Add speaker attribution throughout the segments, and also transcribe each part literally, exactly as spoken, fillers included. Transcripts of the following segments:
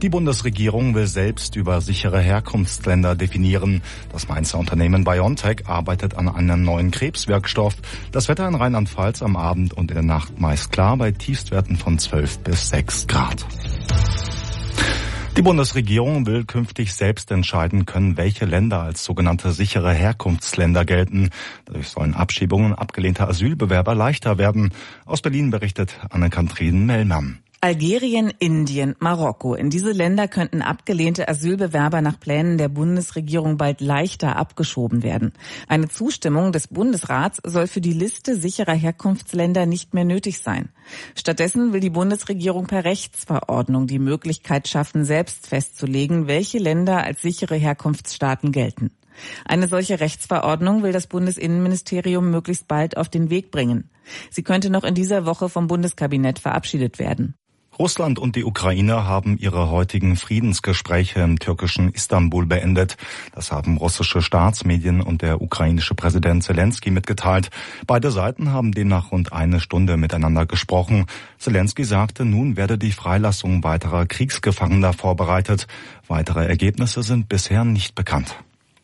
Speaker 1: Die Bundesregierung will selbst über sichere Herkunftsländer definieren. Das Mainzer Unternehmen BioNTech arbeitet an einem neuen Krebswirkstoff. Das Wetter in Rheinland-Pfalz am Abend und in der Nacht meist klar bei Tiefstwerten von zwölf bis sechs Grad. Die Bundesregierung will künftig selbst entscheiden können, welche Länder als sogenannte sichere Herkunftsländer gelten. Dadurch sollen Abschiebungen abgelehnter Asylbewerber leichter werden. Aus Berlin berichtet Anne-Kathrin Mellmann.
Speaker 2: Algerien, Indien, Marokko. In diese Länder könnten abgelehnte Asylbewerber nach Plänen der Bundesregierung bald leichter abgeschoben werden. Eine Zustimmung des Bundesrats soll für die Liste sicherer Herkunftsländer nicht mehr nötig sein. Stattdessen will die Bundesregierung per Rechtsverordnung die Möglichkeit schaffen, selbst festzulegen, welche Länder als sichere Herkunftsstaaten gelten. Eine solche Rechtsverordnung will das Bundesinnenministerium möglichst bald auf den Weg bringen. Sie könnte noch in dieser Woche vom Bundeskabinett verabschiedet werden.
Speaker 1: Russland und die Ukraine haben ihre heutigen Friedensgespräche im türkischen Istanbul beendet. Das haben russische Staatsmedien und der ukrainische Präsident Selenskyj mitgeteilt. Beide Seiten haben demnach rund eine Stunde miteinander gesprochen. Selenskyj sagte, nun werde die Freilassung weiterer Kriegsgefangener vorbereitet. Weitere Ergebnisse sind bisher nicht bekannt.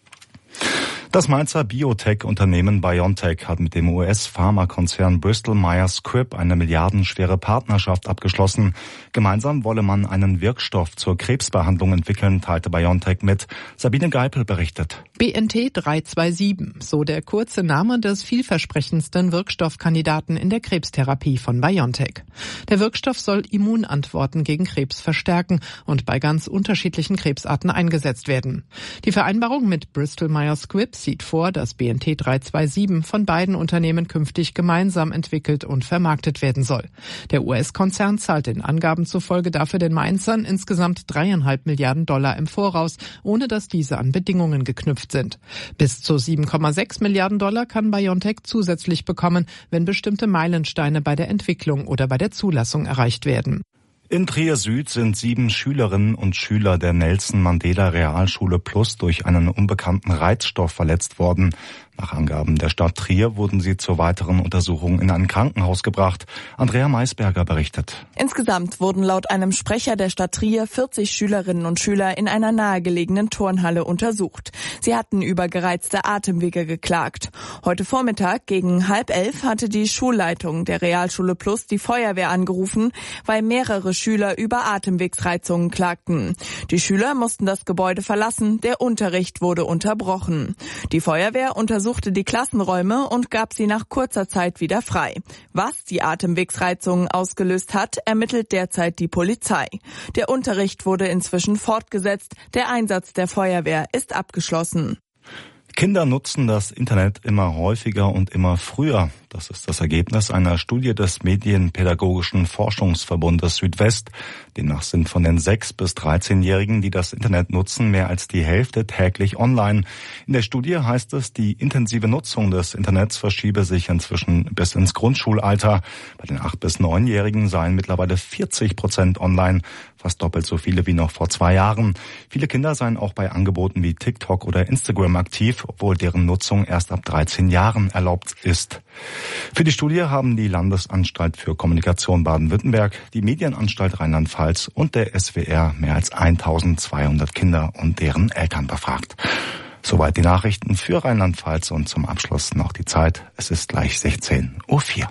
Speaker 1: Das Mainzer Biotech-Unternehmen BioNTech hat mit dem U S-Pharmakonzern Bristol Myers Squibb eine milliardenschwere Partnerschaft abgeschlossen. Gemeinsam wolle man einen Wirkstoff zur Krebsbehandlung entwickeln, teilte BioNTech mit. Sabine Geipel berichtet.
Speaker 3: B N T drei zwei sieben, so der kurze Name des vielversprechendsten Wirkstoffkandidaten in der Krebstherapie von BioNTech. Der Wirkstoff soll Immunantworten gegen Krebs verstärken und bei ganz unterschiedlichen Krebsarten eingesetzt werden. Die Vereinbarung mit Bristol Myers Squibb sieht vor, dass B N T drei zwei sieben von beiden Unternehmen künftig gemeinsam entwickelt und vermarktet werden soll. Der U S-Konzern zahlt den Angaben zufolge dafür den Mainzern insgesamt dreieinhalb Milliarden Dollar im Voraus, ohne dass diese an Bedingungen geknüpft sind. Bis zu sieben Komma sechs Milliarden Dollar kann BioNTech zusätzlich bekommen, wenn bestimmte Meilensteine bei der Entwicklung oder bei der Zulassung erreicht werden.
Speaker 1: In Trier Süd sind sieben Schülerinnen und Schüler der Nelson Mandela Realschule Plus durch einen unbekannten Reizstoff verletzt worden. Nach Angaben der Stadt Trier wurden sie zur weiteren Untersuchung in ein Krankenhaus gebracht. Andrea Maisberger berichtet.
Speaker 4: Insgesamt wurden laut einem Sprecher der Stadt Trier vierzig Schülerinnen und Schüler in einer nahegelegenen Turnhalle untersucht. Sie hatten über gereizte Atemwege geklagt. Heute Vormittag gegen halb elf hatte die Schulleitung der Realschule Plus die Feuerwehr angerufen, weil mehrere Schüler über Atemwegsreizungen klagten. Die Schüler mussten das Gebäude verlassen, der Unterricht wurde unterbrochen. Die Feuerwehr untersuchte die Klassenräume und gab sie nach kurzer Zeit wieder frei. Was die Atemwegsreizungen ausgelöst hat, ermittelt derzeit die Polizei. Der Unterricht wurde inzwischen fortgesetzt, der Einsatz der Feuerwehr ist abgeschlossen.
Speaker 1: Kinder nutzen das Internet immer häufiger und immer früher. Das ist das Ergebnis einer Studie des Medienpädagogischen Forschungsverbundes Südwest. Demnach sind von den sechs- bis dreizehnjährigen, die das Internet nutzen, mehr als die Hälfte täglich online. In der Studie heißt es, die intensive Nutzung des Internets verschiebe sich inzwischen bis ins Grundschulalter. Bei den acht- bis neunjährigen seien mittlerweile vierzig Prozent online, fast doppelt so viele wie noch vor zwei Jahren. Viele Kinder seien auch bei Angeboten wie TikTok oder Instagram aktiv, obwohl deren Nutzung erst ab dreizehn Jahren erlaubt ist. Für die Studie haben die Landesanstalt für Kommunikation Baden-Württemberg, die Medienanstalt Rheinland-Pfalz und der S W R mehr als eintausendzweihundert Kinder und deren Eltern befragt. Soweit die Nachrichten für Rheinland-Pfalz und zum Abschluss noch die Zeit. Es ist gleich sechzehn Uhr vier.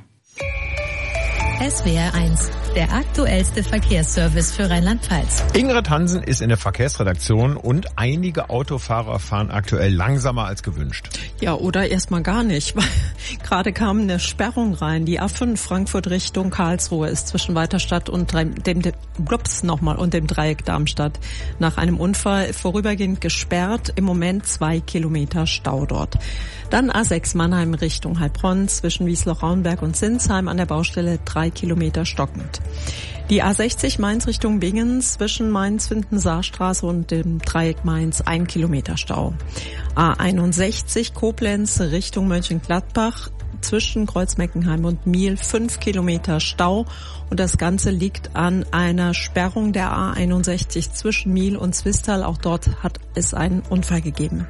Speaker 5: S W R eins, der aktuellste Verkehrsservice für Rheinland-Pfalz.
Speaker 6: Ingrid Hansen ist in der Verkehrsredaktion und einige Autofahrer fahren aktuell langsamer als gewünscht.
Speaker 7: Ja, oder erstmal gar nicht, weil gerade kam eine Sperrung rein. Die A fünf Frankfurt Richtung Karlsruhe ist zwischen Weiterstadt und dem, dem, dem Blups nochmal und dem Dreieck Darmstadt nach einem Unfall vorübergehend gesperrt. Im Moment zwei Kilometer Stau dort. Dann A sechs Mannheim Richtung Heilbronn zwischen Wiesloch-Rauenberg und Sinsheim an der Baustelle drei Kilometer stockend. Die A sechzig Mainz Richtung Bingen zwischen Mainz-Windensaarstraße und dem Dreieck Mainz ein Kilometer Stau. A einundsechzig Koblenz Richtung Mönchengladbach zwischen Kreuzmeckenheim und Miel fünf Kilometer Stau. Und das Ganze liegt an einer Sperrung der A einundsechzig zwischen Miel und Zwistal. Auch dort hat es einen Unfall gegeben.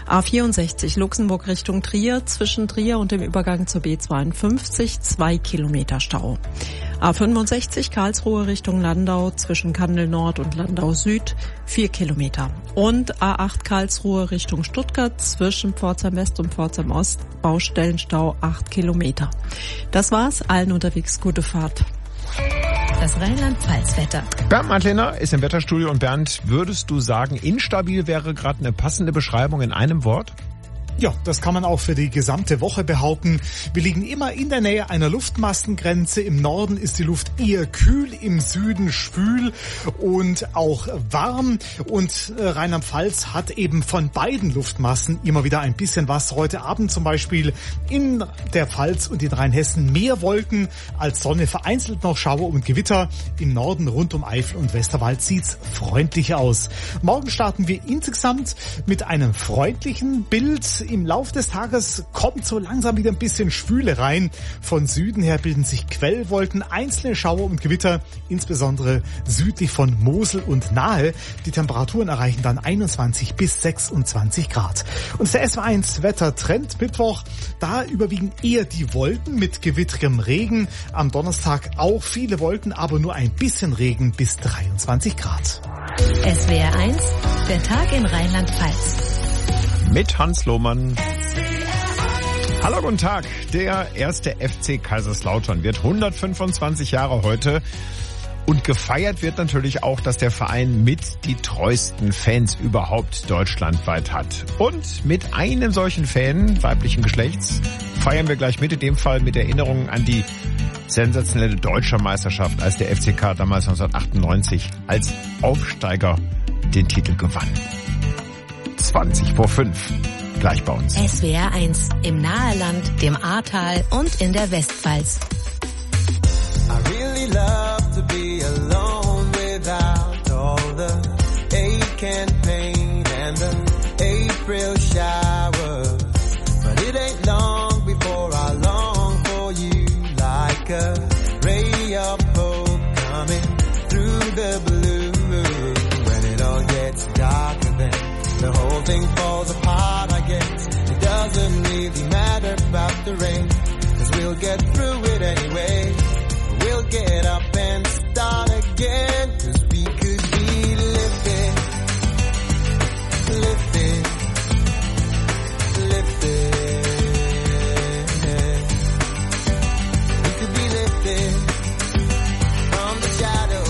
Speaker 7: A vierundsechzig Luxemburg Richtung Trier, zwischen Trier und dem Übergang zur B zweiundfünfzig, zwei Kilometer Stau. A fünfundsechzig Karlsruhe Richtung Landau, zwischen Kandel Nord und Landau Süd, vier Kilometer. Und A acht Karlsruhe Richtung Stuttgart, zwischen Pforzheim West und Pforzheim Ost, Baustellenstau, acht Kilometer. Das war's, allen unterwegs gute Fahrt.
Speaker 5: Das Rheinland-Pfalz-Wetter.
Speaker 6: Bernd Madlener ist im Wetterstudio. Und Bernd, würdest du sagen, instabil wäre gerade eine passende Beschreibung in einem Wort?
Speaker 8: Ja, das kann man auch für die gesamte Woche behaupten. Wir liegen immer in der Nähe einer Luftmassengrenze. Im Norden ist die Luft eher kühl, im Süden schwül und auch warm. Und Rheinland-Pfalz hat eben von beiden Luftmassen immer wieder ein bisschen was. Heute Abend zum Beispiel in der Pfalz und in Rheinhessen mehr Wolken als Sonne, vereinzelt noch Schauer und Gewitter. Im Norden rund um Eifel und Westerwald sieht's freundlich aus. Morgen starten wir insgesamt mit einem freundlichen Bild. Im Laufe des Tages kommt so langsam wieder ein bisschen Schwüle rein. Von Süden her bilden sich Quellwolken, einzelne Schauer und Gewitter, insbesondere südlich von Mosel und Nahe. Die Temperaturen erreichen dann einundzwanzig bis sechsundzwanzig Grad. Und der S W R eins Wettertrend Mittwoch, da überwiegen eher die Wolken mit gewitterigem Regen. Am Donnerstag auch viele Wolken, aber nur ein bisschen Regen bis dreiundzwanzig Grad.
Speaker 5: S W R eins, der Tag in Rheinland-Pfalz.
Speaker 6: Mit Hans Lohmann. Hallo, guten Tag. Der erste F C Kaiserslautern wird hundertfünfundzwanzig Jahre heute. Und gefeiert wird natürlich auch, dass der Verein mit die treuesten Fans überhaupt deutschlandweit hat. Und mit einem solchen Fan weiblichen Geschlechts feiern wir gleich mit, in dem Fall mit Erinnerungen an die sensationelle deutsche Meisterschaft, als der F C K damals neunzehnhundertachtundneunzig als Aufsteiger den Titel gewann. zwanzig vor fünf. Gleich bei uns.
Speaker 5: S W R eins im Naheland, dem Ahrtal und in der Westpfalz.
Speaker 9: I really love to be alone without all the ache and pain and the April showers. But it ain't long before I long for you like a ray of hope coming through the blue. When it all gets darker then the whole thing falls apart, I guess. It doesn't really matter about the rain, 'cause we'll get through it anyway. We'll get up and start again, 'cause we could be lifted, lifted, lifted. We could be lifted from the shadow.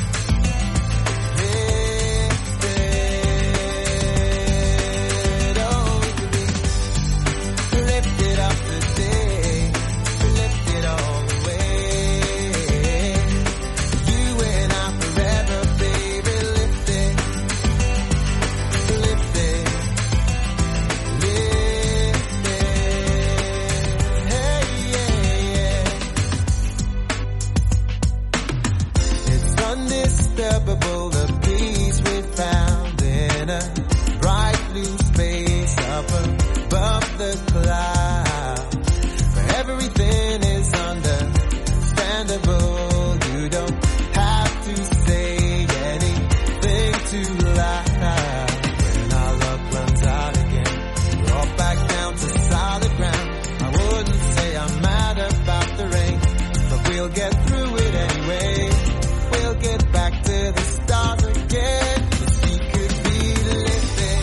Speaker 9: The peace we found in a bright blue space up above the clouds, where everything is understandable. You don't have to say anything too loud. When our luck runs out again, we're all back down to solid ground. I wouldn't say I'm mad about the rain, but we'll get through it anyway. We'll get back to the stars again, 'cause we could be lifted,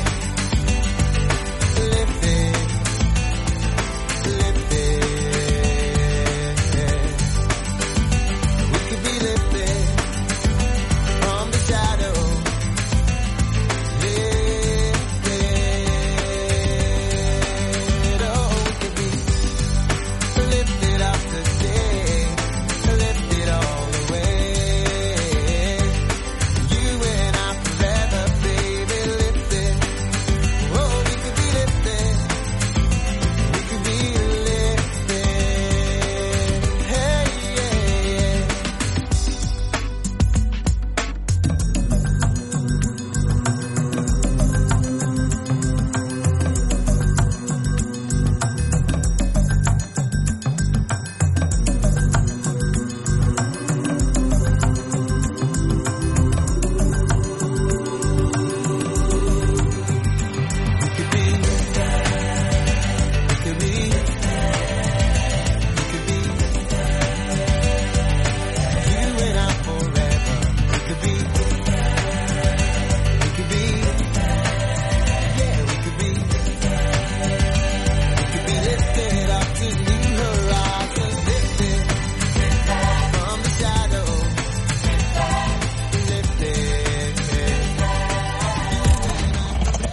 Speaker 9: lifted, lifted. We could be lifted from the shadow.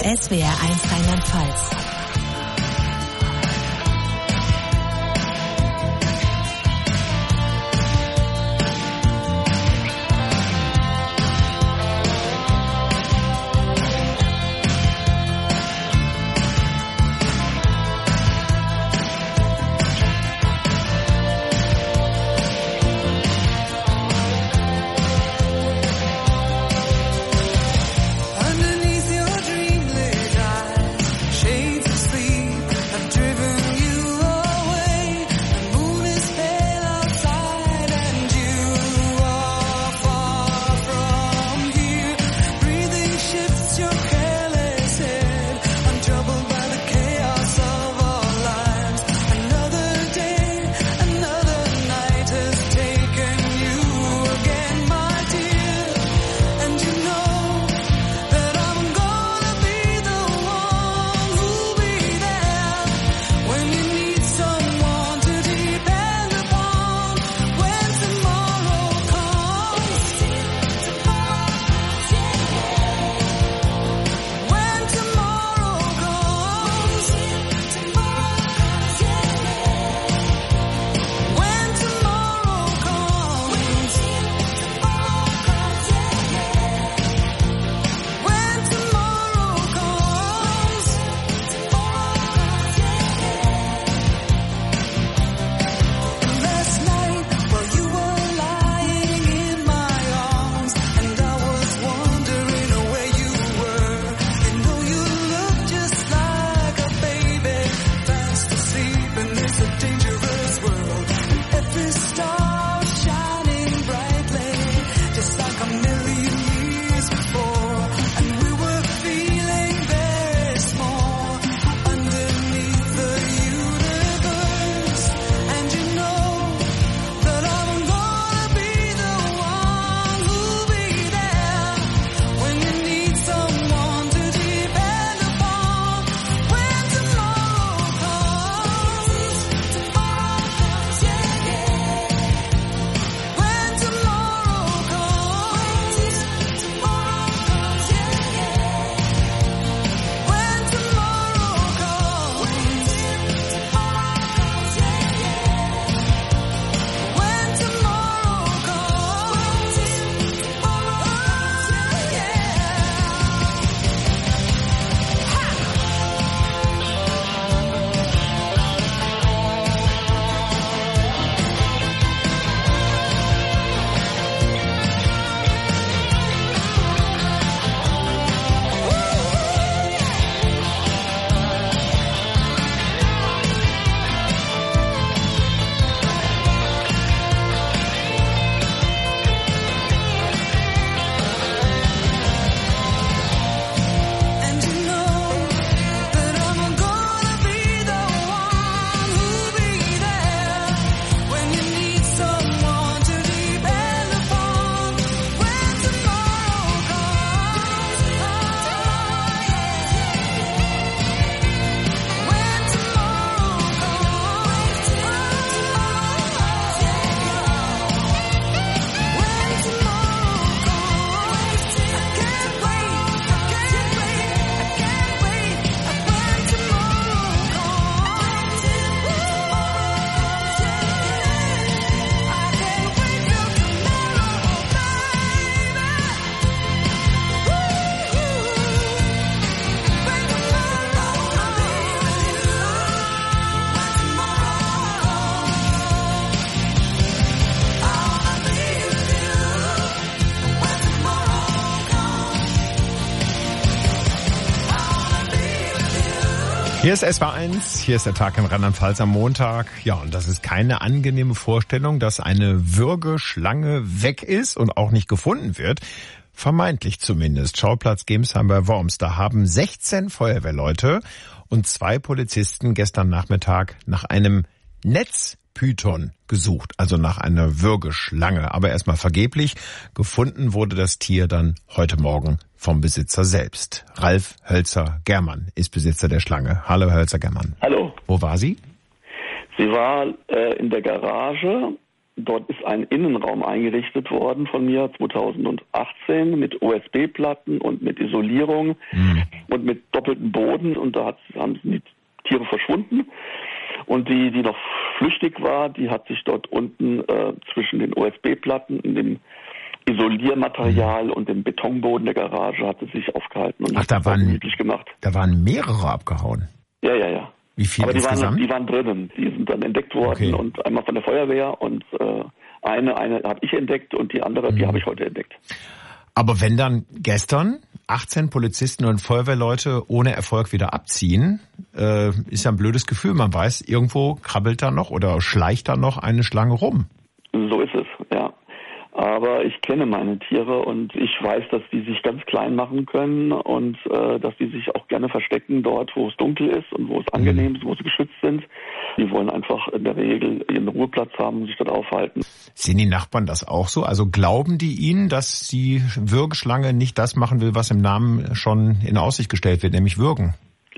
Speaker 5: S W R eins Rheinland-Pfalz.
Speaker 9: Underneath your dream-lit eyes, shades of sleep have driven you away. The moon is pale outside and you are far from here. Breathing shifts your careless head, untroubled by the chaos of our lives. Another day, another night has taken you again, my dear. And you know that I'm gonna be the one who'll be there when you need someone to depend upon. When tomorrow comes, when tomorrow comes, when tomorrow comes, when tomorrow comes. Last night, while you were lying in my arms, and I was wondering where you were. You know you look just like a baby, fast asleep in this dangerous world. And every star shining brightly, just like a million years before. And we were feeling very small underneath the universe. And you know that I'm gonna be the one who'll be there when you need someone to depend upon. When tomorrow comes, tomorrow comes, yeah, yeah. When tomorrow comes, tomorrow comes, yeah, yeah. When tomorrow comes, tomorrow comes, yeah, yeah. When tomorrow comes, and you know that I'm gonna be the one who'll be there when you need someone to depend upon. When tomorrow comes, when tomorrow comes, when tomorrow comes, I can't wait, I can't wait, I can't wait. When tomorrow comes, I can't wait till
Speaker 6: Hier ist S W R eins, hier ist der Tag in Rheinland-Pfalz am Montag. Ja, und das ist keine angenehme Vorstellung, dass eine Würgeschlange weg ist und auch nicht gefunden wird. Vermeintlich zumindest. Schauplatz Gemsheim bei Worms. Da haben sechzehn Feuerwehrleute und zwei Polizisten gestern Nachmittag nach einem Netzpython gesucht, also nach einer Würgeschlange. Aber erstmal vergeblich. Gefunden wurde das Tier dann heute Morgen vom Besitzer selbst. Ralf Hölzer-Germann ist Besitzer der Schlange. Hallo, Hölzer-Germann.
Speaker 10: Hallo.
Speaker 6: Wo war sie?
Speaker 10: Sie war äh, in der Garage Dort ist ein Innenraum eingerichtet worden von mir zweitausendachtzehn mit U S B-Platten und mit Isolierung mhm. und mit doppeltem Boden. Und da hat, haben die Tiere verschwunden. Und die, die noch flüchtig war, die hat sich dort unten äh, zwischen den U S B-Platten und dem Isoliermaterial mhm. und dem Betonboden der Garage hat sie sich aufgehalten und
Speaker 6: Ach,
Speaker 10: hat
Speaker 6: da waren,
Speaker 10: gemütlich gemacht.
Speaker 6: Da waren mehrere abgehauen?
Speaker 10: Ja, ja, ja.
Speaker 6: Wie viele
Speaker 10: Aber die
Speaker 6: insgesamt?
Speaker 10: waren, die waren drinnen. Die sind dann entdeckt worden
Speaker 6: okay.
Speaker 10: und einmal von der Feuerwehr und äh, eine, eine habe ich entdeckt und die andere, mhm. die habe ich heute entdeckt.
Speaker 6: Aber wenn dann gestern achtzehn Polizisten und Feuerwehrleute ohne Erfolg wieder abziehen, äh, ist ja ein blödes Gefühl. Man weiß, irgendwo krabbelt da noch oder schleicht da noch eine Schlange rum.
Speaker 10: So ist es, ja. Aber ich kenne meine Tiere und ich weiß, dass die sich ganz klein machen können und äh, dass die sich auch gerne verstecken dort, wo es dunkel ist und wo es angenehm ist, wo sie geschützt sind. Die wollen einfach in der Regel ihren Ruheplatz haben und sich dort aufhalten.
Speaker 6: Sehen die Nachbarn das auch so? Also glauben die Ihnen, dass die Würgeschlange nicht das machen will, was im Namen schon in Aussicht gestellt wird, nämlich würgen?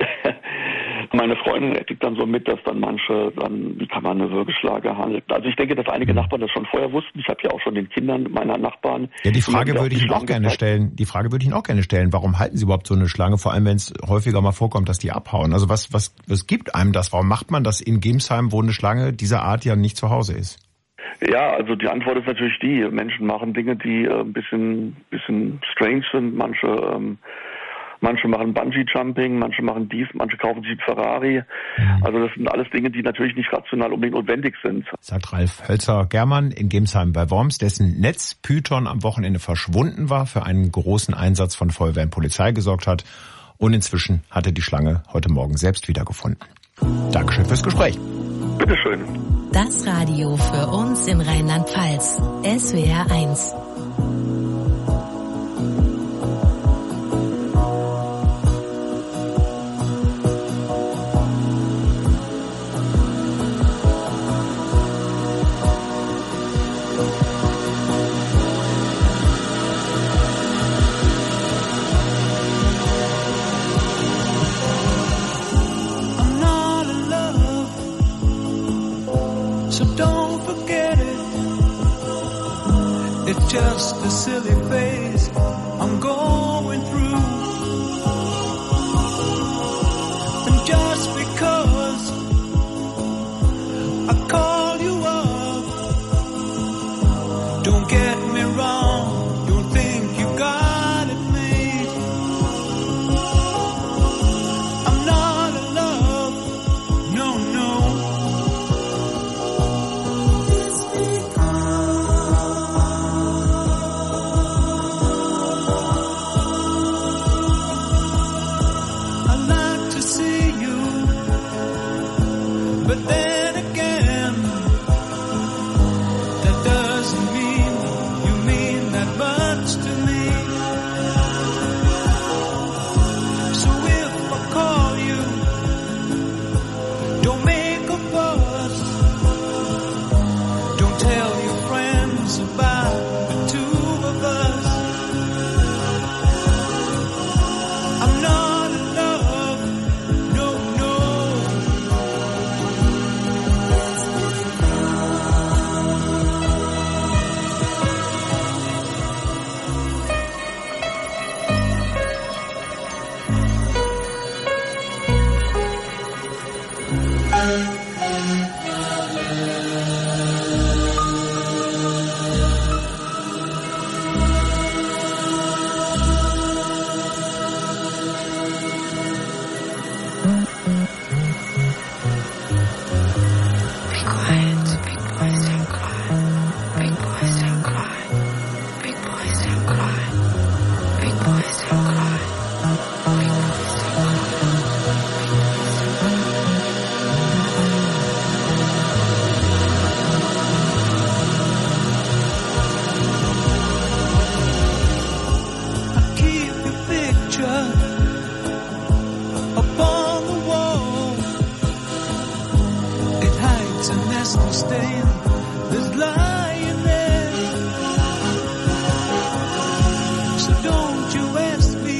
Speaker 10: Meine Freundin kriegt dann so mit, dass dann manche dann, wie kann man eine Würgeschlange handeln. Also ich denke, dass einige mhm. Nachbarn das schon vorher wussten. Ich habe ja auch schon den Kindern meiner Nachbarn...
Speaker 6: Ja, die Frage würde ich Ihnen auch gerne stellen. Die Frage würde ich Ihnen auch gerne stellen. Warum halten Sie überhaupt so eine Schlange? Vor allem, wenn es häufiger mal vorkommt, dass die abhauen. Also was, was, was gibt einem das? Warum macht man das in Gemsheim, wo eine Schlange dieser Art ja nicht zu Hause ist?
Speaker 10: Ja, also die Antwort ist natürlich die. Menschen machen Dinge, die äh, ein bisschen, bisschen strange sind. Manche... Ähm, Manche machen Bungee-Jumping, manche machen dies, manche kaufen sich einen Ferrari. Also das sind alles Dinge, die natürlich nicht rational unbedingt notwendig sind.
Speaker 6: Sagt Ralf Hölzer-Germann in Gemsheim bei Worms, dessen Netzpython am Wochenende verschwunden war, für einen großen Einsatz von Feuerwehr und Polizei gesorgt hat. Und inzwischen hatte die Schlange heute Morgen selbst wiedergefunden. Dankeschön fürs Gespräch.
Speaker 10: Bitteschön.
Speaker 5: Das Radio für uns in Rheinland-Pfalz. S W R eins.
Speaker 9: Just a silly phase I'm going through, and just because I call you up, don't get me wrong, don't think you got it made. I'm not in love, no, no. But then again, that doesn't mean you mean that much to me. So if I call you, don't make a fuss. Don't tell your friends about the two of us. I'm not in love, no, no. Don't you ask me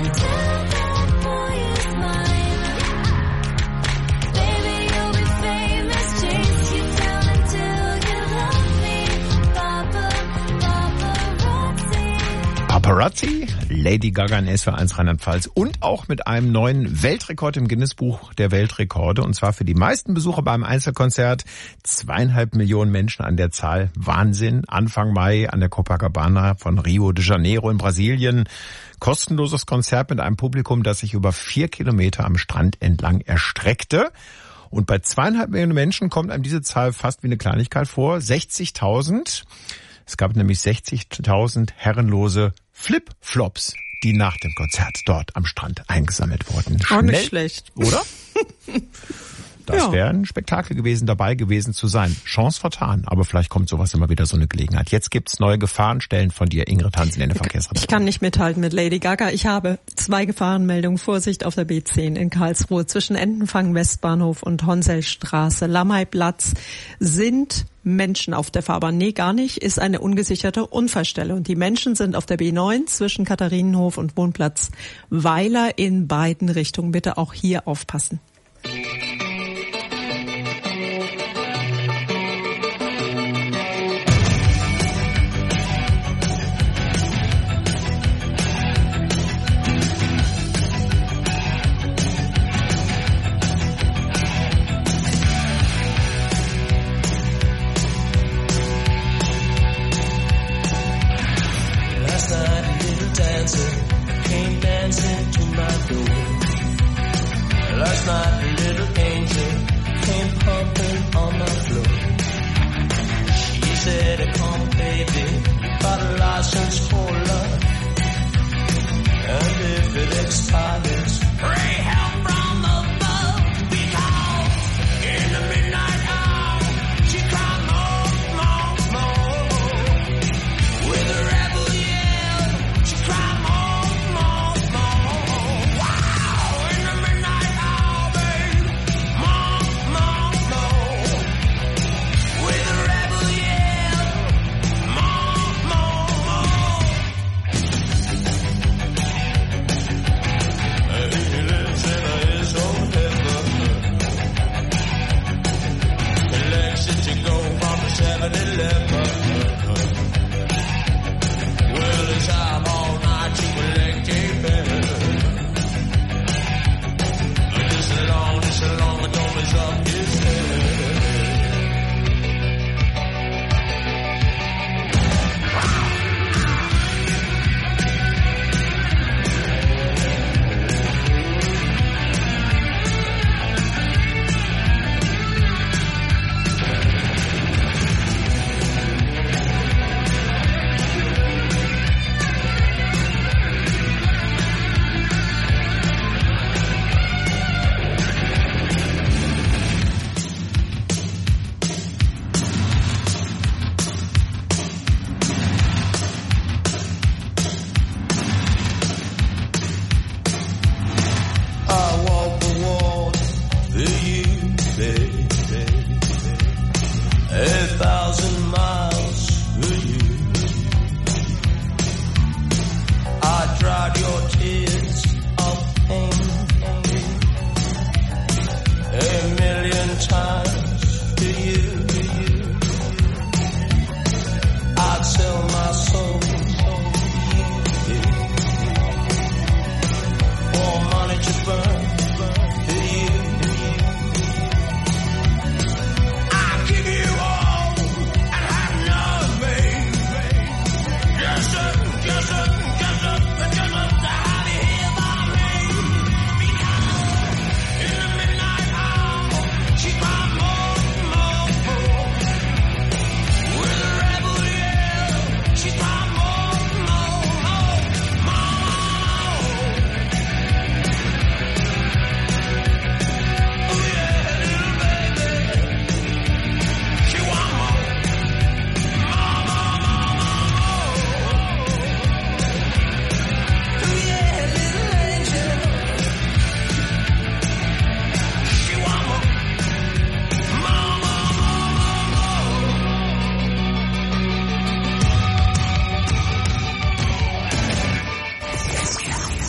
Speaker 6: Paparazzi, Lady Gaga in S W R eins Rheinland-Pfalz und auch mit einem neuen Weltrekord im Guinness-Buch der Weltrekorde, und zwar für die meisten Besucher beim Einzelkonzert. Zweieinhalb Millionen Menschen an der Zahl. Wahnsinn. Anfang Mai an der Copacabana von Rio de Janeiro in Brasilien. Kostenloses Konzert mit einem Publikum, das sich über vier Kilometer am Strand entlang erstreckte. Und bei zweieinhalb Millionen Menschen kommt einem diese Zahl fast wie eine Kleinigkeit vor. sechzigtausend. Es gab nämlich sechzigtausend herrenlose Flip-Flops, die nach dem Konzert dort am Strand eingesammelt wurden.
Speaker 7: Auch nicht schlecht.
Speaker 6: Oder? Das
Speaker 7: Ja.
Speaker 6: wäre ein Spektakel gewesen, dabei gewesen zu sein. Chance vertan, aber vielleicht kommt sowas immer wieder so eine Gelegenheit. Jetzt gibt's neue Gefahrenstellen von dir, Ingrid Hansen, in der Verkehrsredaktion.
Speaker 7: Ich kann nicht mithalten mit Lady Gaga. Ich habe zwei Gefahrenmeldungen. Vorsicht auf der B zehn in Karlsruhe zwischen Entenfang Westbahnhof und Honselstraße, Lammayplatz sind Menschen auf der Fahrbahn. Nee, gar nicht. Ist eine ungesicherte Unfallstelle. Und die Menschen sind auf der B neun zwischen Katharinenhof und Wohnplatz Weiler in beiden Richtungen. Bitte auch hier aufpassen.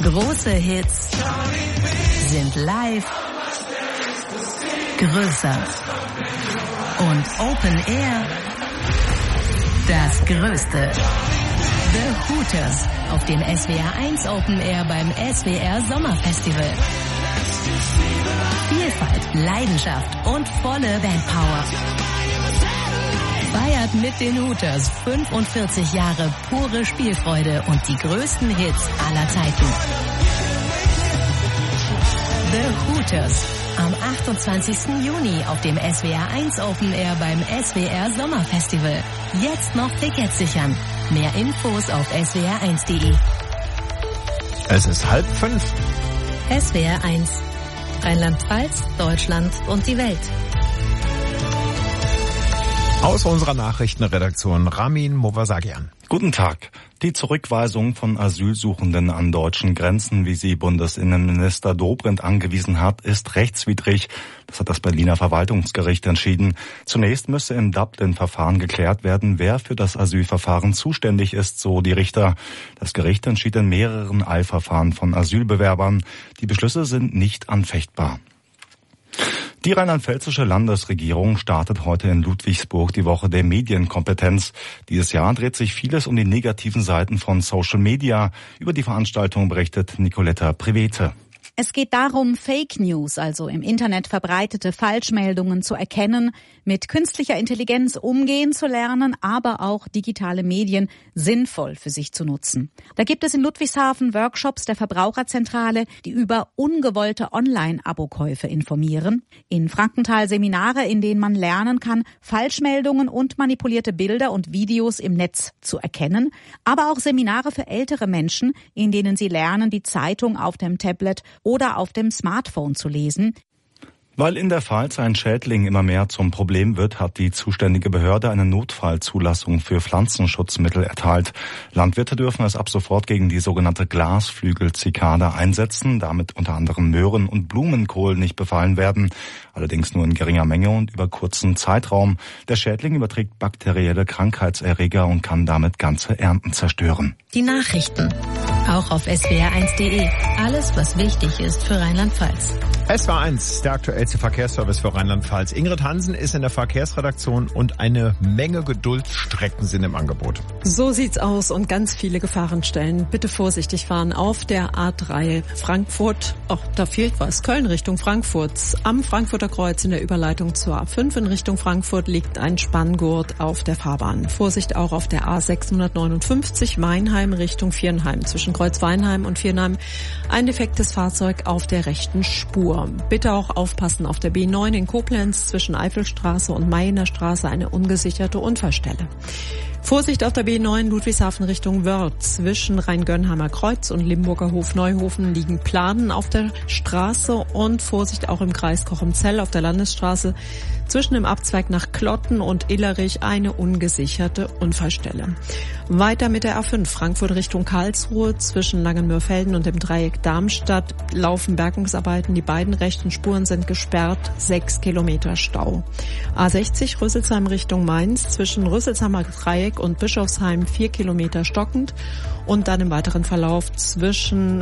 Speaker 5: Große Hits sind live größer. Und Open Air das Größte. The Hooters auf dem S W R eins Open Air beim S W R Sommerfestival. Vielfalt, Leidenschaft und volle Bandpower. Feiert mit den Hooters fünfundvierzig Jahre pure Spielfreude und die größten Hits aller Zeiten. The Hooters am achtundzwanzigsten Juni auf dem S W R eins Open Air beim S W R Sommerfestival. Jetzt noch Tickets sichern. Mehr Infos auf s w r eins punkt d e.
Speaker 6: Es ist halb fünf.
Speaker 5: S W R eins. Rheinland-Pfalz, Deutschland und die Welt.
Speaker 6: Aus unserer Nachrichtenredaktion Ramin Movasagian.
Speaker 1: Guten Tag. Die Zurückweisung von Asylsuchenden an deutschen Grenzen, wie sie Bundesinnenminister Dobrindt angewiesen hat, ist rechtswidrig. Das hat das Berliner Verwaltungsgericht entschieden. Zunächst müsse im Dublin-Verfahren geklärt werden, wer für das Asylverfahren zuständig ist, so die Richter. Das Gericht entschied in mehreren Eilverfahren von Asylbewerbern. Die Beschlüsse sind nicht anfechtbar. Die rheinland-pfälzische Landesregierung startet heute in Ludwigsburg die Woche der Medienkompetenz. Dieses Jahr dreht sich vieles um die negativen Seiten von Social Media. Über die Veranstaltung berichtet Nicoletta Privete.
Speaker 11: Es geht darum, Fake News, also im Internet verbreitete Falschmeldungen zu erkennen, mit künstlicher Intelligenz umgehen zu lernen, aber auch digitale Medien sinnvoll für sich zu nutzen. Da gibt es in Ludwigshafen Workshops der Verbraucherzentrale, die über ungewollte Online-Abokäufe informieren. In Frankenthal Seminare, in denen man lernen kann, Falschmeldungen und manipulierte Bilder und Videos im Netz zu erkennen. Aber auch Seminare für ältere Menschen, in denen sie lernen, die Zeitung auf dem Tablet oder auf dem Smartphone zu lesen.
Speaker 1: Weil in der Pfalz ein Schädling immer mehr zum Problem wird, hat die zuständige Behörde eine Notfallzulassung für Pflanzenschutzmittel erteilt. Landwirte dürfen es ab sofort gegen die sogenannte Glasflügel-Zikade einsetzen, damit unter anderem Möhren und Blumenkohl nicht befallen werden, allerdings nur in geringer Menge und über kurzen Zeitraum. Der Schädling überträgt bakterielle Krankheitserreger und kann damit ganze Ernten zerstören.
Speaker 5: Die Nachrichten, auch auf s w r eins punkt d e. Alles, was wichtig ist für Rheinland-Pfalz.
Speaker 6: S W R eins, der aktuellste Verkehrsservice für Rheinland-Pfalz. Ingrid Hansen ist in der Verkehrsredaktion und eine Menge Geduldsstrecken sind im Angebot.
Speaker 7: So sieht's aus und ganz viele Gefahrenstellen. Bitte vorsichtig fahren auf der A drei Frankfurt. Ach, da fehlt was. Köln Richtung Frankfurt. Am Frankfurter Kreuz in der Überleitung zur A fünf in Richtung Frankfurt liegt ein Spanngurt auf der Fahrbahn. Vorsicht auch auf der A sechshundertneunundfünfzig Weinheim Richtung Viernheim. Zwischen Kreuz Weinheim und Viernheim ein defektes Fahrzeug auf der rechten Spur. Bitte auch aufpassen auf der B neun in Koblenz zwischen Eifelstraße und Mayener Straße eine ungesicherte Unfallstelle. Vorsicht auf der B neun Ludwigshafen Richtung Wörth. Zwischen Rheingönheimer Kreuz und Limburger Hof Neuhofen liegen Planen auf der Straße und Vorsicht auch im Kreis Cochem-Zell auf der Landesstraße. Zwischen dem Abzweig nach Klotten und Illerich eine ungesicherte Unfallstelle. Weiter mit der A fünf Frankfurt Richtung Karlsruhe. Zwischen Langenmörfelden und dem Dreieck Darmstadt laufen Bergungsarbeiten. Die beiden rechten Spuren sind gesperrt. Sechs Kilometer Stau. A sechzig Rüsselsheim Richtung Mainz. Zwischen Rüsselsheimer Dreieck und Bischofsheim vier Kilometer stockend. Und dann im weiteren Verlauf zwischen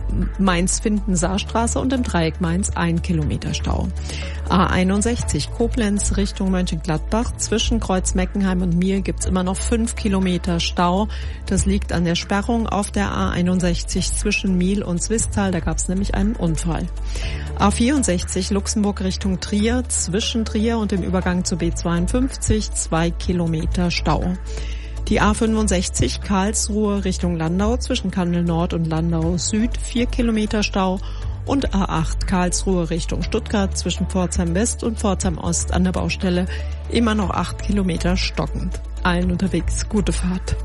Speaker 7: Mainz-Finden-Saarstraße und dem Dreieck Mainz ein Kilometer Stau. A einundsechzig Koblenz Richtung Mönchengladbach. Zwischen Kreuz Meckenheim und Miel gibt's immer noch fünf Kilometer Stau. Das liegt an der Sperrung auf der A einundsechzig zwischen Miel und Zwistal. Da gab's nämlich einen Unfall. A vierundsechzig Luxemburg Richtung Trier. Zwischen Trier und dem Übergang zur B zweiundfünfzig zwei Kilometer Stau. Die A fünfundsechzig Karlsruhe Richtung Landau zwischen Kandel Nord und Landau Süd vier Kilometer Stau und A acht Karlsruhe Richtung Stuttgart zwischen Pforzheim West und Pforzheim Ost an der Baustelle immer noch acht Kilometer stockend. Allen unterwegs gute Fahrt.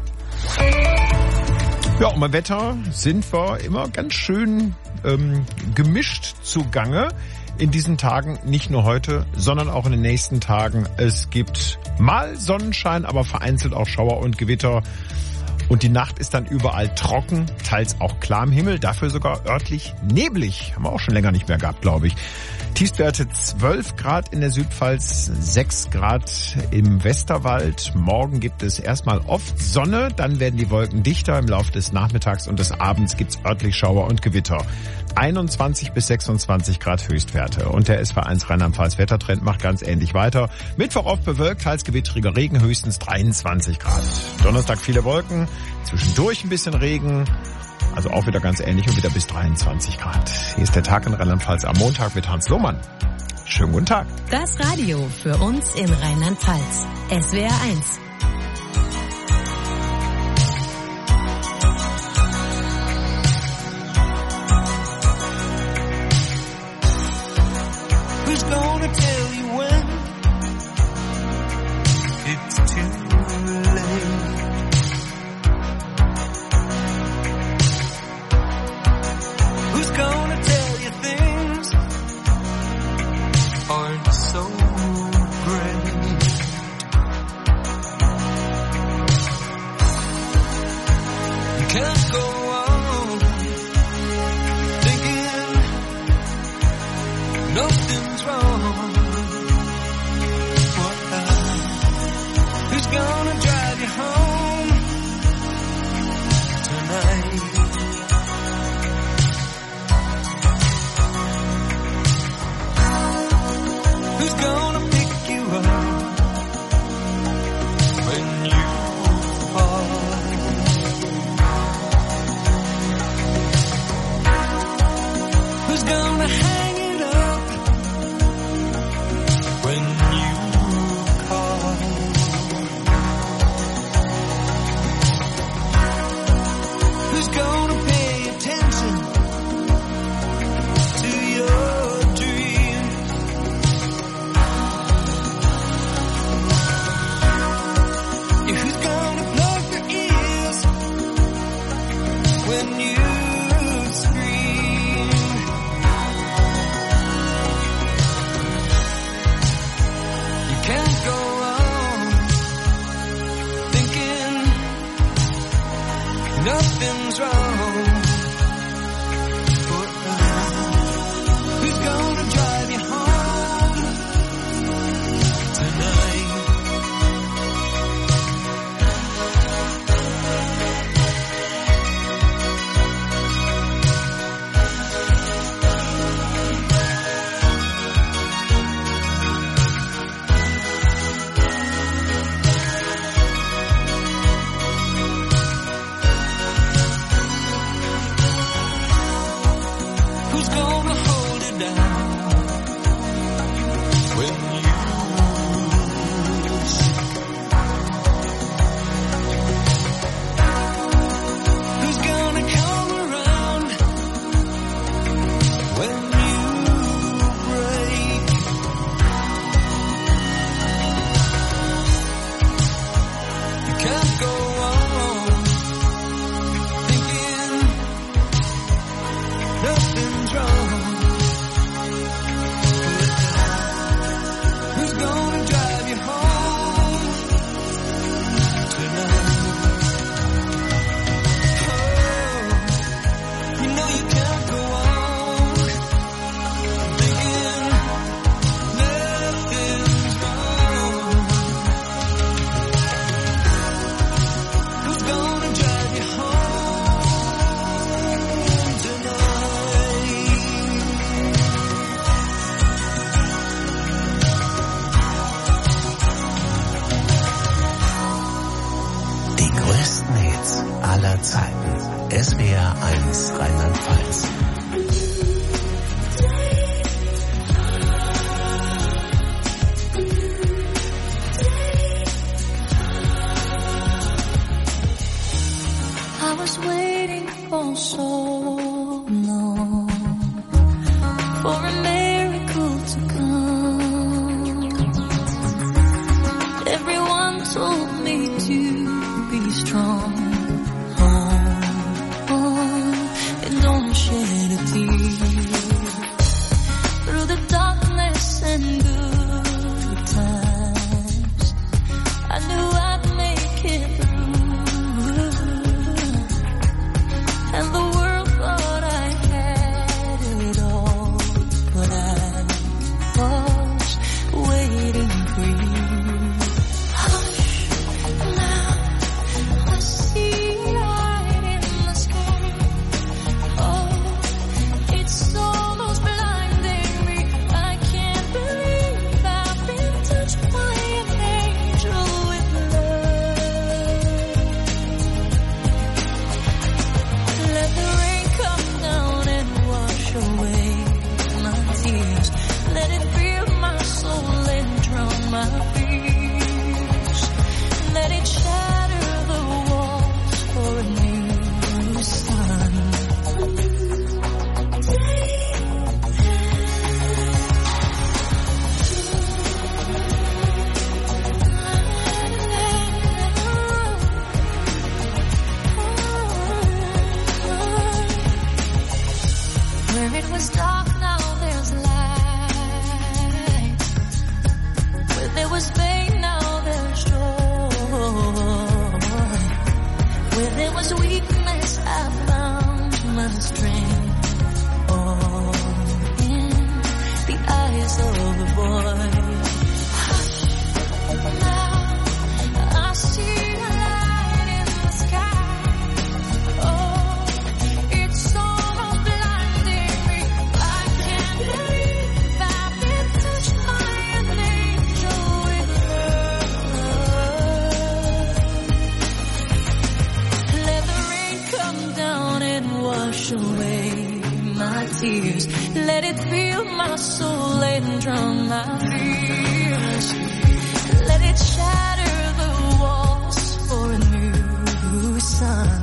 Speaker 6: Ja, und beim Wetter sind wir immer ganz schön ähm, gemischt zugange. In diesen Tagen, nicht nur heute, sondern auch in den nächsten Tagen. Es gibt mal Sonnenschein, aber vereinzelt auch Schauer und Gewitter. Und die Nacht ist dann überall trocken, teils auch klar am Himmel, dafür sogar örtlich neblig. Haben wir auch schon länger nicht mehr gehabt, glaube ich. Tiefstwerte zwölf Grad in der Südpfalz, sechs Grad im Westerwald. Morgen gibt es erstmal oft Sonne, dann werden die Wolken dichter. Im Laufe des Nachmittags und des Abends gibt es örtlich Schauer und Gewitter. einundzwanzig bis sechsundzwanzig Grad Höchstwerte. Und der S V eins Rheinland-Pfalz Wettertrend macht ganz ähnlich weiter. Mittwoch oft bewölkt, teils gewitteriger Regen, höchstens dreiundzwanzig Grad. Donnerstag viele Wolken, zwischendurch ein bisschen Regen. Also auch wieder ganz ähnlich und wieder bis dreiundzwanzig Grad. Hier ist der Tag in Rheinland-Pfalz am Montag mit Hans Lohmann. Schönen guten Tag.
Speaker 5: Das Radio für uns in Rheinland-Pfalz. S W R eins.
Speaker 9: Who's gonna tell you when it's too late? Who's gonna tell you things aren't so great? You can't go on thinking nothing's wrong. What? Who's gonna drive you home tonight? Who's gonna pick you up when you fall? Who's gonna hang it up when you call? Who's gonna pay attention to your dreams? Who's gonna plug your ears when you scream? You can't go on thinking nothing's wrong. Who's gonna drive you home tonight? Who's gonna hold it down when you lose? Who's gonna come around when you break? You can't go on thinking nothing's wrong.
Speaker 12: it was dark, now there's light. Where there was pain, now there's joy. Where there was weakness, I found my strength. All in the eyes of a boy. Now I see a light in the sky. Oh, it's so blinding me. I can't believe I've been touched by an angel with love. Let the rain come down and wash away my tears. Let it fill my soul and drown my fears. Let it shatter the walls for a new sun.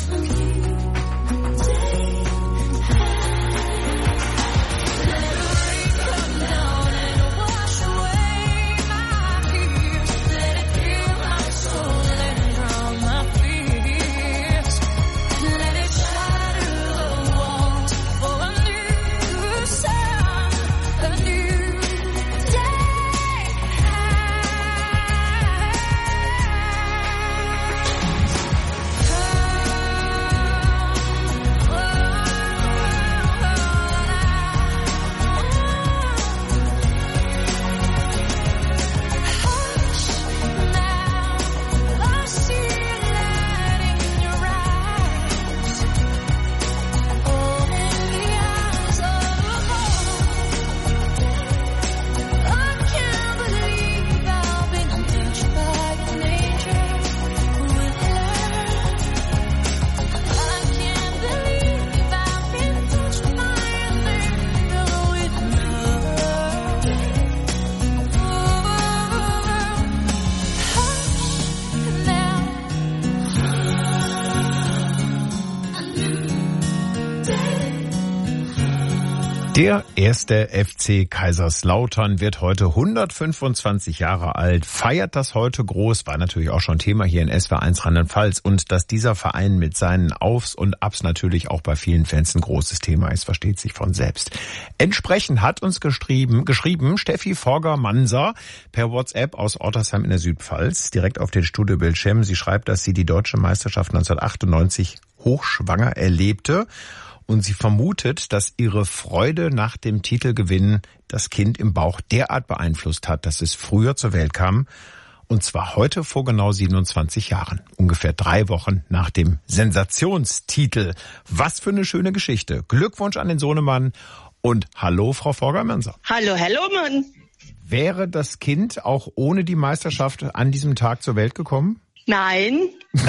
Speaker 6: Der erste F C Kaiserslautern wird heute hundertfünfundzwanzig Jahre alt, feiert das heute groß, war natürlich auch schon Thema hier in S W R eins Rheinland-Pfalz. Und dass dieser Verein mit seinen Aufs und Abs natürlich auch bei vielen Fans ein großes Thema ist, versteht sich von selbst. Entsprechend hat uns geschrieben, geschrieben Steffi Forger-Manser per WhatsApp aus Ottersheim in der Südpfalz, direkt auf den Studiobildschirm. Sie schreibt, dass sie die deutsche Meisterschaft neunzehnhundertachtundneunzig hochschwanger erlebte. Und sie vermutet, dass ihre Freude nach dem Titelgewinn das Kind im Bauch derart beeinflusst hat, dass es früher zur Welt kam. Und zwar heute vor genau siebenundzwanzig Jahren. Ungefähr drei Wochen nach dem Sensationstitel. Was für eine schöne Geschichte. Glückwunsch an den Sohnemann und hallo, Frau Forger-Manser.
Speaker 13: Hallo, hallo, Mann.
Speaker 6: Wäre das Kind auch ohne die Meisterschaft an diesem Tag zur Welt gekommen?
Speaker 13: Nein.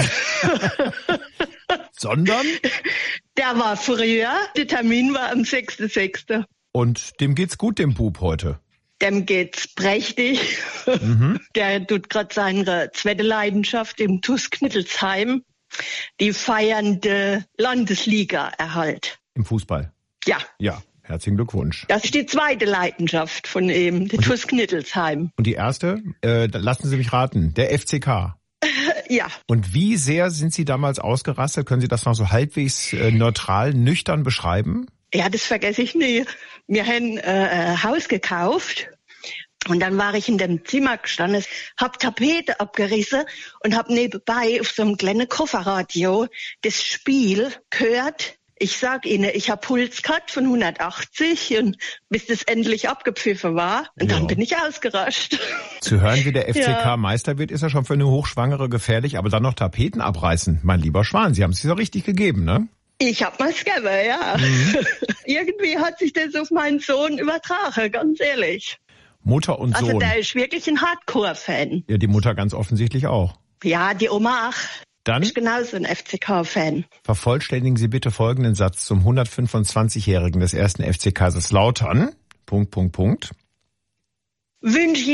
Speaker 6: Sondern?
Speaker 13: Der war früher, der Termin war am sechsten sechsten
Speaker 6: Und dem geht's gut, dem Bub, heute?
Speaker 13: Dem geht's prächtig. Mhm. Der tut gerade seine zweite Leidenschaft im T U S Knittelsheim. Die feiernde Landesliga-Erhalt.
Speaker 6: Im Fußball?
Speaker 13: Ja.
Speaker 6: Ja, herzlichen Glückwunsch.
Speaker 13: Das ist die zweite Leidenschaft von ihm, der T U S Knittelsheim.
Speaker 6: Und die erste? Äh, lassen Sie mich raten, der F C K.
Speaker 13: Ja.
Speaker 6: Und wie sehr sind Sie damals ausgerastet? Können Sie das noch so halbwegs äh, neutral, nüchtern beschreiben?
Speaker 13: Ja, das vergesse ich nie. Wir haben äh, ein Haus gekauft und dann war ich in dem Zimmer gestanden, hab Tapete abgerissen und hab nebenbei auf so einem kleinen Kofferradio das Spiel gehört. Ich sag Ihnen, ich hab Puls gehabt von hundertachtzig und bis das endlich abgepfiffen war. Und ja. Dann bin ich ausgerascht.
Speaker 6: Zu hören, wie der F C K ja. Meister wird, ist ja schon für eine Hochschwangere gefährlich. Aber dann noch Tapeten abreißen, mein lieber Schwan. Sie haben es sich so richtig gegeben, ne?
Speaker 13: Ich hab mal's gegeben, ja. Mhm. Irgendwie hat sich das auf meinen Sohn übertragen, ganz ehrlich.
Speaker 6: Mutter und Sohn.
Speaker 13: Also der ist wirklich ein Hardcore-Fan.
Speaker 6: Ja, die Mutter ganz offensichtlich auch.
Speaker 13: Ja, die Oma auch.
Speaker 6: Dann
Speaker 13: ich bin genauso ein F C K-Fan.
Speaker 6: Vervollständigen Sie bitte folgenden Satz zum hundertfünfundzwanzigjährigen des ersten F C Kaiserslautern. Punkt, Punkt, Punkt.
Speaker 13: Wünsche Ihnen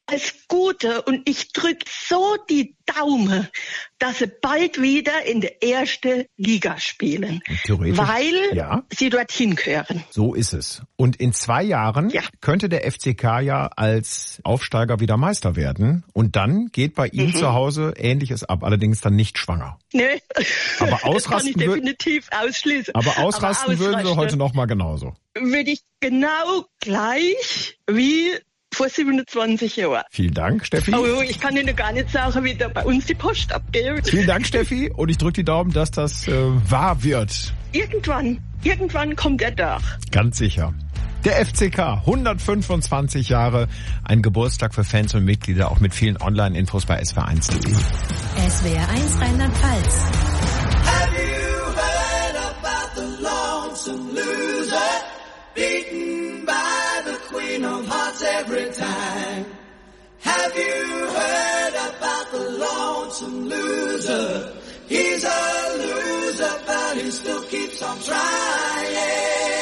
Speaker 13: alles Gute und ich drücke so die Daumen, dass sie bald wieder in der ersten Liga spielen.
Speaker 6: Theoretisch,
Speaker 13: weil
Speaker 6: ja.
Speaker 13: sie dorthin gehören.
Speaker 6: So ist es. Und in zwei Jahren ja. könnte der F C K ja als Aufsteiger wieder Meister werden. Und dann geht bei ihm mhm. zu Hause Ähnliches ab, allerdings dann nicht schwanger.
Speaker 13: Nee,
Speaker 6: aber ausrasten
Speaker 13: das kann ich definitiv ausschließen.
Speaker 6: Aber ausrasten, aber würden sie heute nochmal genauso.
Speaker 13: Würde ich genau gleich wie vor siebenundzwanzig Jahren.
Speaker 6: Vielen Dank, Steffi.
Speaker 13: Oh, ich kann Ihnen gar nicht sagen, wie da bei uns die Post abgeht.
Speaker 6: Vielen Dank, Steffi. Und ich drücke die Daumen, dass das äh, wahr wird.
Speaker 13: Irgendwann, irgendwann kommt er da.
Speaker 6: Ganz sicher. Der F C K, hundertfünfundzwanzig Jahre, ein Geburtstag für Fans und Mitglieder, auch mit vielen Online-Infos bei S W R eins punkt de.
Speaker 5: S W R eins Rheinland-Pfalz.
Speaker 9: Have you heard about the lonesome loser? Beaten by the Queen of Hearts every time. Have you heard about the lonesome loser? He's a loser, but he still keeps on trying.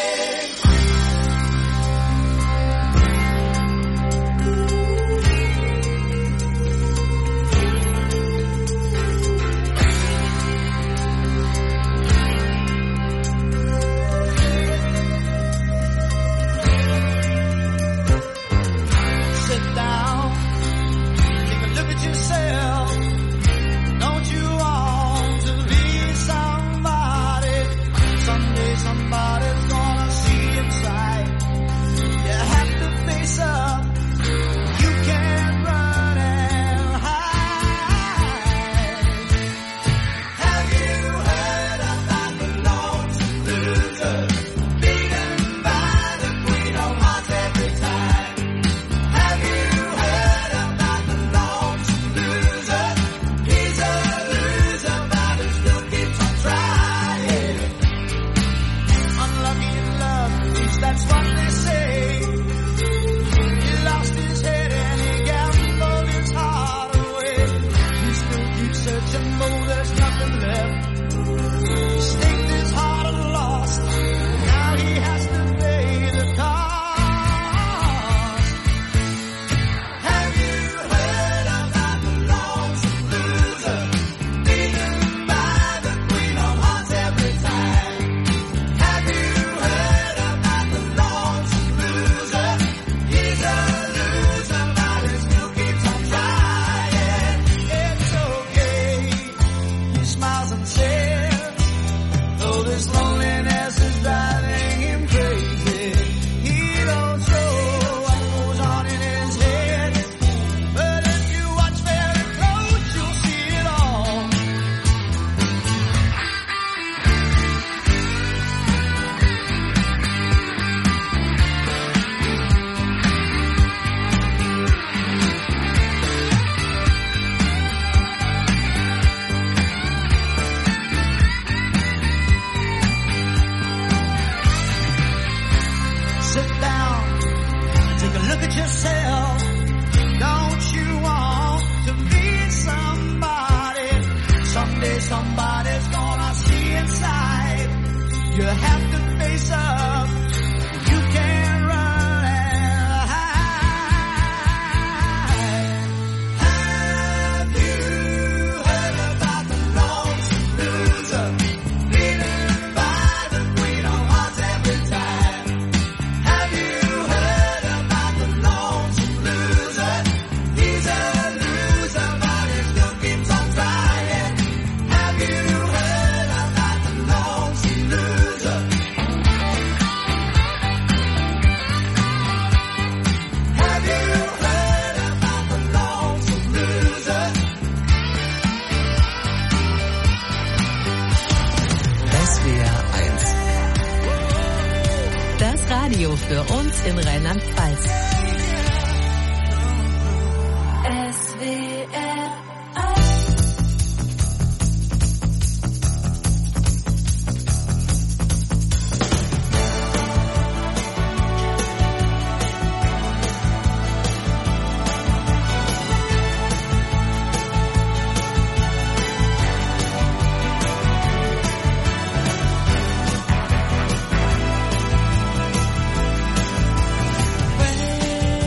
Speaker 9: Yourself, don't you want to be somebody? Someday somebody's gonna see inside. You have to face up. You can't run and hide. Have you heard about the lonesome loser? Beaten by the Queen of Hearts every time. Have you heard about the lonesome loser? He's a loser, but he still keeps on trying. Unlucky in love, at least that's what they say. He lost his head and he gambled his heart away. He still keeps searching, though there's nothing left. He staked his heart and lost. Now he has to pay the cost. Have you heard about the lonesome loser? Beaten by the Queen of Hearts every time. Have you heard about the lonesome loser? He's a loser, but he still keeps on trying. It's okay, he smiles and says, though this loneliness is driving him crazy. He don't show what goes on in his head, but if you watch very close, you'll see it all. Sit down, take a look at yourself. Don't you want to be somebody? Someday somebody's gonna see inside. You have to face up. You can't run and hide. Have you heard about the lonesome loser? Beaten by the Queen of Hearts every time. Have you heard about the lonesome loser? He's a loser, but he still keeps on trying. Have you heard about the lonesome loser? Have you heard about the lonesome loser?
Speaker 5: S W R eins. Das Radio für uns in Rheinland-Pfalz.
Speaker 12: S W R
Speaker 9: When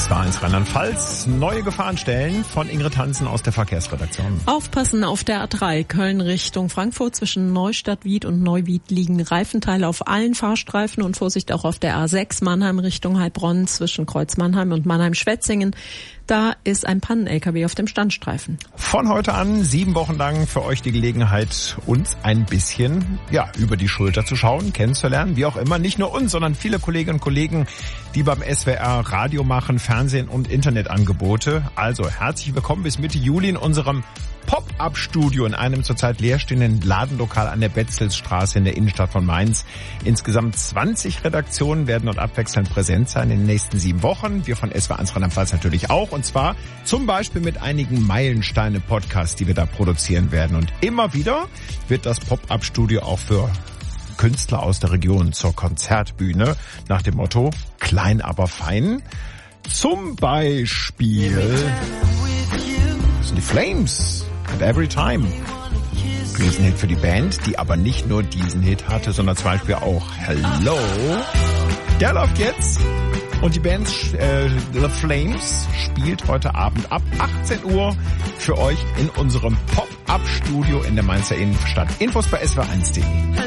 Speaker 6: S W R eins Rheinland-Pfalz. Neue Gefahrenstellen von Ingrid Hansen aus der Verkehrsredaktion.
Speaker 7: Aufpassen auf der A drei Köln Richtung Frankfurt. Zwischen Neustadt-Wied und Neuwied liegen Reifenteile auf allen Fahrstreifen und Vorsicht auch auf der A sechs Mannheim Richtung Heilbronn zwischen Kreuz Mannheim und Mannheim-Schwetzingen. Da ist ein Pannen-L K W auf dem Standstreifen.
Speaker 6: Von heute an sieben Wochen lang für euch die Gelegenheit, uns ein bisschen ja über die Schulter zu schauen, kennenzulernen, wie auch immer. Nicht nur uns, sondern viele Kolleginnen und Kollegen, die beim S W R Radio machen, Fernsehen und Internetangebote. Also herzlich willkommen bis Mitte Juli in unserem Pop-Up-Studio in einem zurzeit leerstehenden Ladenlokal an der Betzelsstraße in der Innenstadt von Mainz. Insgesamt zwanzig Redaktionen werden dort abwechselnd präsent sein in den nächsten sieben Wochen. Wir von S W R eins Rheinland-Pfalz natürlich auch. Und zwar zum Beispiel mit einigen Meilensteine-Podcasts, die wir da produzieren werden. Und immer wieder wird das Pop-Up-Studio auch für Künstler aus der Region zur Konzertbühne nach dem Motto klein, aber fein. Zum Beispiel sind die Flames and Every Time. Riesenhit für die Band, die aber nicht nur diesen Hit hatte, sondern zum Beispiel auch Hello. Der läuft jetzt. Und die Band äh, The Flames spielt heute Abend ab achtzehn Uhr für euch in unserem Pop-Up-Studio in der Mainzer Innenstadt. Infos bei S W R eins punkt de.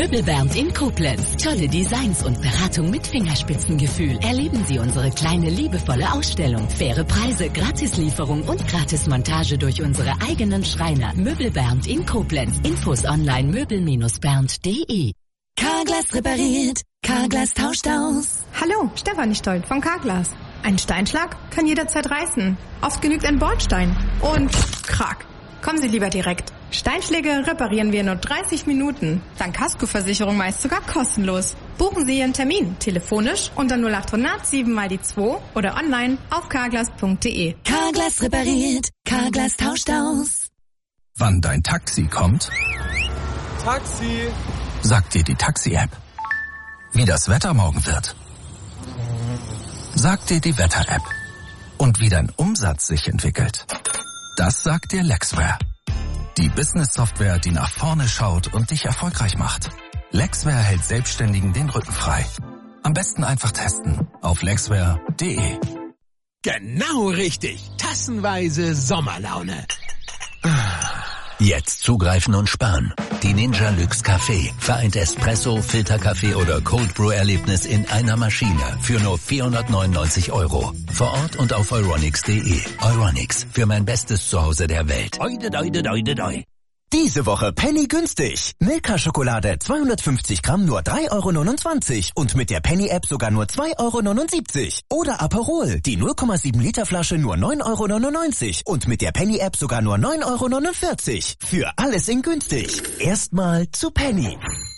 Speaker 5: Möbelbernd in Koblenz. Tolle Designs und Beratung mit Fingerspitzengefühl. Erleben Sie unsere kleine, liebevolle Ausstellung. Faire Preise, Gratislieferung und Gratismontage durch unsere eigenen Schreiner. Möbelbernd in Koblenz. Infos online möbel bernd punkt de.
Speaker 14: Carglass repariert. Carglass tauscht aus.
Speaker 15: Hallo, Stefanie Stolt von Carglass. Ein Steinschlag kann jederzeit reißen. Oft genügt ein Bordstein. Und krack. Kommen Sie lieber direkt. Steinschläge reparieren wir in nur dreißig Minuten. Dank Kaskoversicherung meist sogar kostenlos. Buchen Sie Ihren Termin telefonisch unter null acht hundert sieben mal die zwei oder online auf carglass punkt de.
Speaker 14: Carglass repariert. Carglass tauscht aus.
Speaker 16: Wann dein Taxi kommt?
Speaker 17: Taxi!
Speaker 16: Sagt dir die Taxi-App. Wie das Wetter morgen wird. Sagt dir die Wetter-App. Und wie dein Umsatz sich entwickelt. Das sagt dir Lexware. Die Business-Software, die nach vorne schaut und dich erfolgreich macht. Lexware hält Selbstständigen den Rücken frei. Am besten einfach testen auf lexware punkt de.
Speaker 18: Genau richtig. Tassenweise Sommerlaune.
Speaker 19: Jetzt zugreifen und sparen. Die Ninja Luxe Café vereint Espresso, Filterkaffee oder Cold Brew Erlebnis in einer Maschine für nur vierhundertneunundneunzig Euro. Vor Ort und auf euronics punkt de. Euronics, für mein bestes Zuhause der Welt.
Speaker 18: Oide, oide, oide, oide.
Speaker 20: Diese Woche Penny günstig. Milka-Schokolade zweihundertfünfzig Gramm nur drei Euro neunundzwanzig und mit der Penny-App sogar nur zwei Euro neunundsiebzig. Oder Aperol, die null Komma sieben Liter Flasche nur neun Euro neunundneunzig und mit der Penny-App sogar nur neun Euro neunundvierzig. Für alles in günstig. Erstmal zu Penny.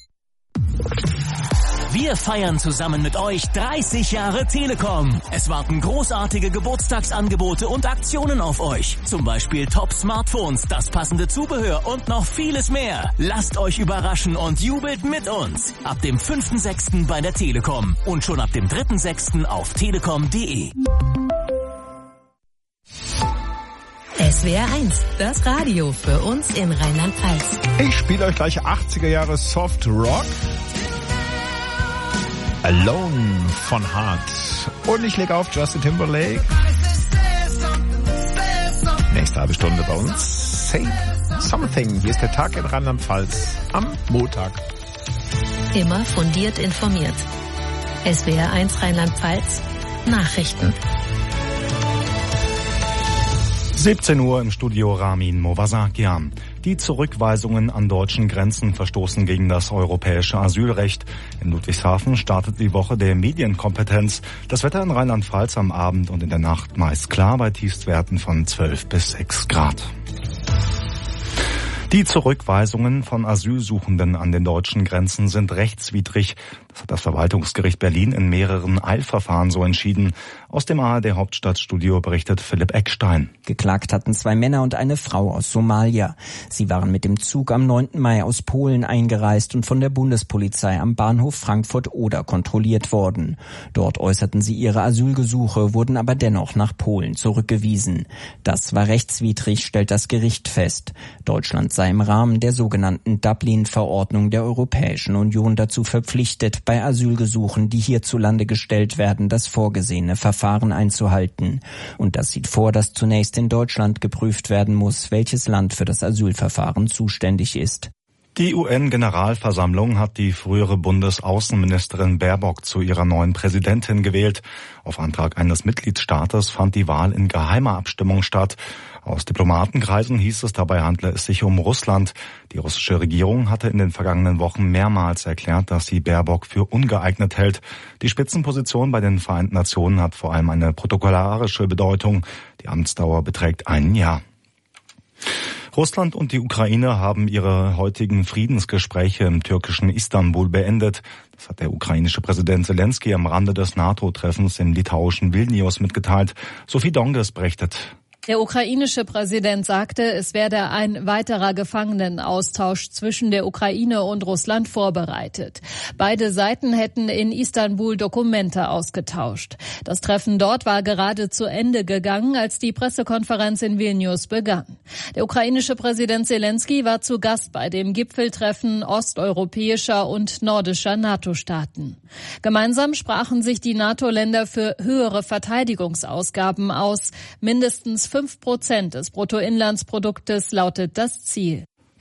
Speaker 21: Wir feiern zusammen mit euch dreißig Jahre Telekom. Es warten großartige Geburtstagsangebote und Aktionen auf euch. Zum Beispiel Top-Smartphones, das passende Zubehör und noch vieles mehr. Lasst euch überraschen und jubelt mit uns. Ab dem fünften sechsten bei der Telekom und schon ab dem dritten sechsten auf telekom punkt de.
Speaker 5: S W R eins, das Radio für uns in Rheinland-Pfalz.
Speaker 6: Ich spiele euch gleich achtziger Jahre Soft Rock. Alone von Heart. Und ich lege auf Justin Timberlake. Nächste halbe Stunde bei uns. Say Something. Hier ist der Tag in Rheinland-Pfalz am Montag.
Speaker 5: Immer fundiert informiert. S W R eins Rheinland-Pfalz. Nachrichten.
Speaker 1: siebzehn Uhr im Studio Ramin Movasakian. Die Zurückweisungen an deutschen Grenzen verstoßen gegen das europäische Asylrecht. In Ludwigshafen startet die Woche der Medienkompetenz. Das Wetter in Rheinland-Pfalz am Abend und in der Nacht meist klar bei Tiefstwerten von zwölf bis sechs Grad. Die Zurückweisungen von Asylsuchenden an den deutschen Grenzen sind rechtswidrig. Das hat das Verwaltungsgericht Berlin in mehreren Eilverfahren so entschieden. Aus dem A R D-Hauptstadtstudio berichtet Philipp Eckstein.
Speaker 22: Geklagt hatten zwei Männer und eine Frau aus Somalia. Sie waren mit dem Zug am neunten Mai aus Polen eingereist und von der Bundespolizei am Bahnhof Frankfurt-Oder kontrolliert worden. Dort äußerten sie ihre Asylgesuche, wurden aber dennoch nach Polen zurückgewiesen. Das war rechtswidrig, stellt das Gericht fest. Deutschland sei im Rahmen der sogenannten Dublin-Verordnung der Europäischen Union dazu verpflichtet, bei Asylgesuchen, die hierzulande gestellt werden, das vorgesehene Verfahren einzuhalten. Und das sieht vor, dass zunächst in Deutschland geprüft werden muss, welches Land für das Asylverfahren zuständig ist.
Speaker 1: Die U N-Generalversammlung hat die frühere Bundesaußenministerin Baerbock zu ihrer neuen Präsidentin gewählt. Auf Antrag eines Mitgliedstaates fand die Wahl in geheimer Abstimmung statt. Aus Diplomatenkreisen hieß es, dabei handle es sich um Russland. Die russische Regierung hatte in den vergangenen Wochen mehrmals erklärt, dass sie Baerbock für ungeeignet hält. Die Spitzenposition bei den Vereinten Nationen hat vor allem eine protokollarische Bedeutung. Die Amtsdauer beträgt ein Jahr. Russland und die Ukraine haben ihre heutigen Friedensgespräche im türkischen Istanbul beendet. Das hat der ukrainische Präsident Zelensky am Rande des NATO-Treffens im litauischen Vilnius mitgeteilt. Sophie Donges berichtet.
Speaker 23: Der ukrainische Präsident sagte, es werde ein weiterer Gefangenenaustausch zwischen der Ukraine und Russland vorbereitet. Beide Seiten hätten in Istanbul Dokumente ausgetauscht. Das Treffen dort war gerade zu Ende gegangen, als die Pressekonferenz in Vilnius begann. Der ukrainische Präsident Zelensky war zu Gast bei dem Gipfeltreffen osteuropäischer und nordischer NATO-Staaten. Gemeinsam sprachen sich die NATO-Länder für höhere Verteidigungsausgaben aus. Mindestens fünf Prozent des Bruttoinlandsproduktes lautet das Ziel.